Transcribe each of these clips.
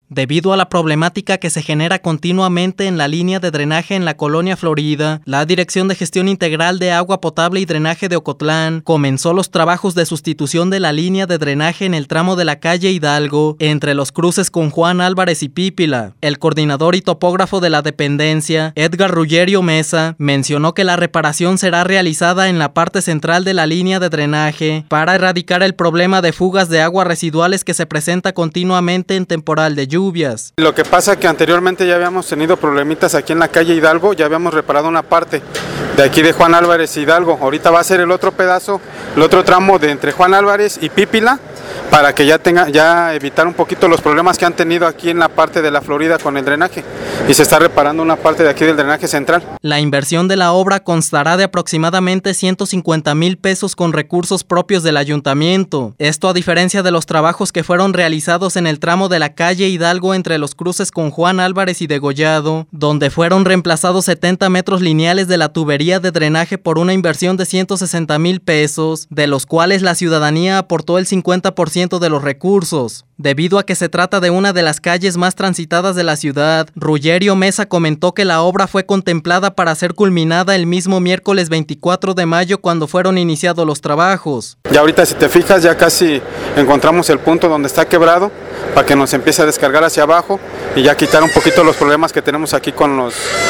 Debido a la problemática que se genera continuamente en la línea de drenaje en la colonia Florida, la Dirección de Gestión Integral de Agua Potable y Drenaje de Ocotlán comenzó los trabajos de sustitución de la línea de drenaje en el tramo de la calle Hidalgo, entre los cruces con Juan Álvarez y Pípila. El coordinador y topógrafo de la dependencia, Edgar Ruggerio Mesa, mencionó que la reparación será realizada en la parte central de la línea de drenaje para erradicar el problema de fugas de aguas residuales que se presenta continuamente en temporal de lluvias. Lo que pasa es que anteriormente ya habíamos tenido problemitas aquí en la calle Hidalgo, ya habíamos reparado una parte de aquí de Juan Álvarez y Hidalgo. Ahorita va a ser el otro pedazo, el otro tramo de entre Juan Álvarez y Pípila, para que ya evitar un poquito los problemas que han tenido aquí en la parte de la Florida con el drenaje, y se está reparando una parte de aquí del drenaje central. La inversión de la obra constará de aproximadamente 150,000 pesos con recursos propios del ayuntamiento. Esto a diferencia de los trabajos que fueron realizados en el tramo de la calle Hidalgo entre los cruces con Juan Álvarez y Degollado, donde fueron reemplazados 70 metros lineales de la tubería de drenaje por una inversión de 160,000 pesos, de los cuales la ciudadanía aportó el 50% de los recursos. Debido a que se trata de una de las calles más transitadas de la ciudad, Ruggerio Mesa comentó que la obra fue contemplada para ser culminada el mismo miércoles 24 de mayo cuando fueron iniciados los trabajos. Ya ahorita, si te fijas, ya casi encontramos el punto donde está quebrado para que nos empiece a descargar hacia abajo y ya quitar un poquito los problemas que tenemos aquí con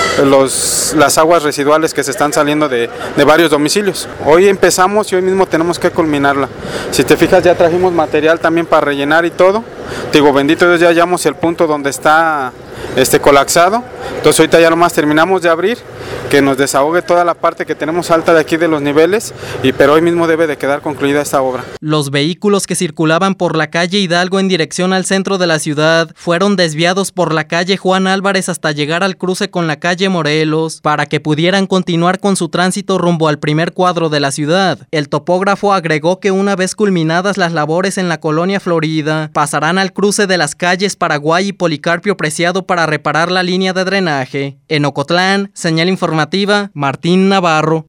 las aguas residuales que se están saliendo de varios domicilios. Hoy empezamos y hoy mismo tenemos que culminarla. Si te fijas, ya trajimos material también para rellenar y todo. Digo, bendito Dios, ya hallamos el punto donde está colapsado. Entonces ahorita ya nomás terminamos de abrir, que nos desahogue toda la parte que tenemos alta de aquí de los niveles, pero hoy mismo debe de quedar concluida esta obra. Los vehículos que circulaban por la calle Hidalgo en dirección al centro de la ciudad fueron desviados por la calle Juan Álvarez hasta llegar al cruce con la calle Morelos para que pudieran continuar con su tránsito rumbo al primer cuadro de la ciudad. El topógrafo agregó que una vez culminadas las labores en la colonia Florida, pasarán al cruce de las calles Paraguay y Policarpio Preciado para reparar la línea de drenaje. En Ocotlán, señal informativa, Martín Navarro.